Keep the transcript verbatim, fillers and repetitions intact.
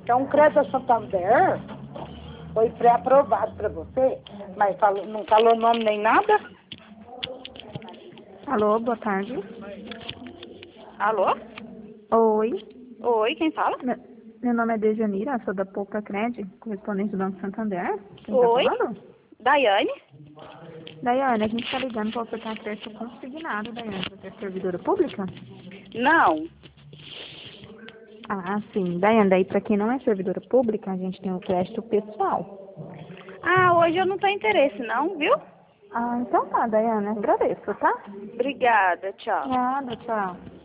Então, o crédito Santander foi pré-aprovado para você, mas falou, não falou nome nem nada? Alô, boa tarde. Alô? Oi, Oi, quem fala? meu, meu nome é Dejanira, sou da Poupa Cred, correspondente do Banco Santander. Quem tá Oi? falando? Daiane? Daiane, a gente tá ligando para ofertar um crédito consignado, Daiane, você é servidora pública? Não. Ah, sim. Daiane, daí para quem não é servidora pública, a gente tem o crédito pessoal. Ah, hoje eu não tenho interesse não, viu? Ah, então tá, Daiane, agradeço, tá? Obrigada, tchau. Nada, tchau.